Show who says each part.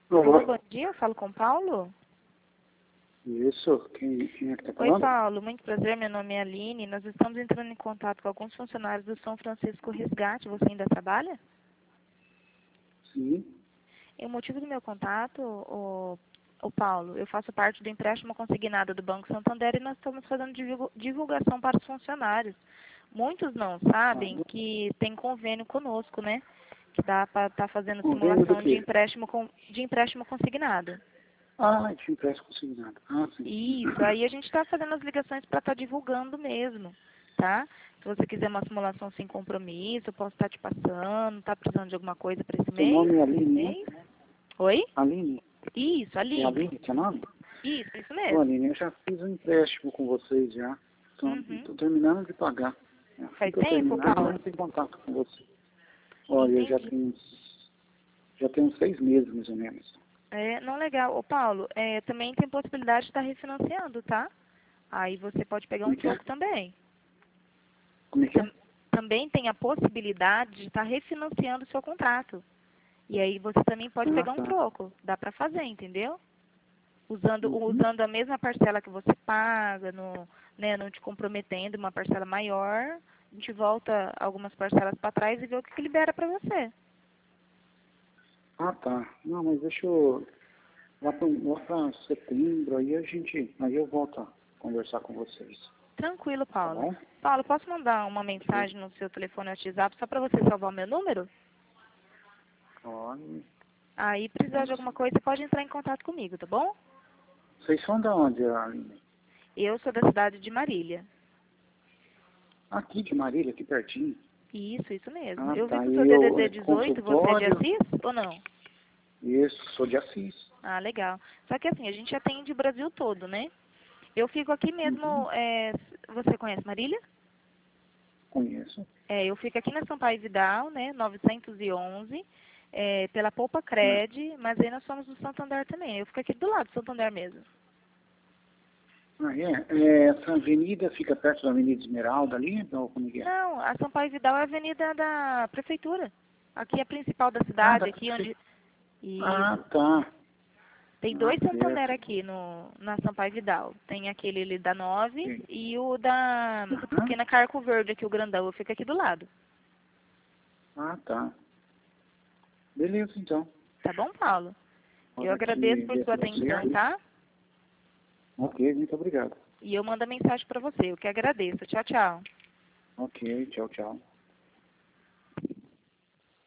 Speaker 1: Alô, bom dia, eu falo com o Paulo.
Speaker 2: Isso, quem é que está
Speaker 1: Oi,
Speaker 2: falando?
Speaker 1: Paulo, muito prazer, meu nome é Aline. Nós estamos entrando em contato com alguns funcionários do São Francisco Resgate. Você ainda trabalha?
Speaker 2: Sim.
Speaker 1: E o motivo do meu contato, o Paulo, eu faço parte do empréstimo consignado do Banco Santander e nós estamos fazendo divulgação para os funcionários. Muitos não sabem que tem convênio conosco, né? Que dá para estar fazendo
Speaker 2: Convênio do
Speaker 1: simulação de
Speaker 2: quê?
Speaker 1: empréstimo consignado.
Speaker 2: Ah, te empresto consignado. Ah, sim.
Speaker 1: Isso, aí a gente está fazendo as ligações para estar divulgando mesmo, tá? Se você quiser uma simulação sem compromisso, eu posso estar te passando, tá precisando de alguma coisa para esse
Speaker 2: Seu
Speaker 1: mês?
Speaker 2: nome é Aline, né?
Speaker 1: Oi?
Speaker 2: Aline?
Speaker 1: Isso,
Speaker 2: É
Speaker 1: Aline.
Speaker 2: Aline, seu nome?
Speaker 1: Isso
Speaker 2: Ô,
Speaker 1: mesmo.
Speaker 2: Aline, eu já fiz um empréstimo com vocês já.
Speaker 1: Uhum.
Speaker 2: Estou terminando de pagar. Assim
Speaker 1: Faz
Speaker 2: que eu
Speaker 1: tempo,
Speaker 2: terminar, eu
Speaker 1: Paulo?
Speaker 2: entro em contato com você. Olha, eu
Speaker 1: Entendi.
Speaker 2: já tenho uns 6 meses, mais ou menos.
Speaker 1: É, não legal. Ô, Paulo, também tem possibilidade de estar refinanciando, tá? Aí você pode pegar
Speaker 2: Como
Speaker 1: um
Speaker 2: é que é?
Speaker 1: troco também.
Speaker 2: Como é que é?
Speaker 1: Também tem a possibilidade de estar refinanciando o seu contrato. E aí você também pode
Speaker 2: Ah,
Speaker 1: pegar um
Speaker 2: tá.
Speaker 1: troco. Dá para fazer, entendeu?
Speaker 2: Uhum.
Speaker 1: Usando a mesma parcela que você paga, né, não te comprometendo, uma parcela maior, a gente volta algumas parcelas para trás e vê o que libera para você.
Speaker 2: Ah, tá. Não, mas deixa eu... Lá para setembro, aí eu volto a conversar com vocês.
Speaker 1: Tranquilo,
Speaker 2: Tá
Speaker 1: Paulo.
Speaker 2: bom?
Speaker 1: Paulo, posso mandar uma
Speaker 2: Ok.
Speaker 1: mensagem no seu telefone WhatsApp só para você salvar o meu número?
Speaker 2: Olha,
Speaker 1: Aí, precisar de alguma coisa, você pode entrar em contato comigo, tá bom?
Speaker 2: vocês são da onde, Aline?
Speaker 1: Eu sou da cidade de Marília.
Speaker 2: Aqui de Marília, aqui pertinho.
Speaker 1: Isso mesmo.
Speaker 2: Ah,
Speaker 1: Eu vi
Speaker 2: tá.
Speaker 1: que o
Speaker 2: E
Speaker 1: seu
Speaker 2: eu,
Speaker 1: DDD 18, você é de
Speaker 2: consultório,
Speaker 1: Assis ou não?
Speaker 2: isso, sou de Assis.
Speaker 1: Ah, legal. Só que assim, a gente atende o Brasil todo, né? Eu fico aqui
Speaker 2: Uhum,
Speaker 1: mesmo, você conhece Marília?
Speaker 2: conheço.
Speaker 1: Eu fico aqui na Sampaio Vidal, né, 911, pela Poupa
Speaker 2: Ah,
Speaker 1: Cred, mas aí nós somos do Santander também. Eu fico aqui do lado do Santander mesmo.
Speaker 2: essa avenida fica perto da Avenida Esmeralda ali, ou como é que é?
Speaker 1: Não, a Sampaio Vidal é a avenida da prefeitura. Aqui é a principal da
Speaker 2: Ah,
Speaker 1: cidade, aqui onde...
Speaker 2: Ah,
Speaker 1: Isso.
Speaker 2: tá.
Speaker 1: Tem
Speaker 2: Ah,
Speaker 1: dois Santander
Speaker 2: certo.
Speaker 1: aqui na Sampaio Vidal. Tem aquele ali da 9
Speaker 2: Ok.
Speaker 1: e o da
Speaker 2: Aham.
Speaker 1: pequena Carco Verde, aqui o grandão. Eu fico aqui do lado.
Speaker 2: Ah, tá. Beleza, então.
Speaker 1: Tá bom, Paulo? Eu
Speaker 2: Hora
Speaker 1: agradeço
Speaker 2: que
Speaker 1: por
Speaker 2: der
Speaker 1: sua
Speaker 2: tudo
Speaker 1: atenção,
Speaker 2: certo.
Speaker 1: tá?
Speaker 2: Ok, muito obrigado.
Speaker 1: E eu mando a mensagem para você. Eu que agradeço. Tchau, tchau.
Speaker 2: Ok, tchau, tchau.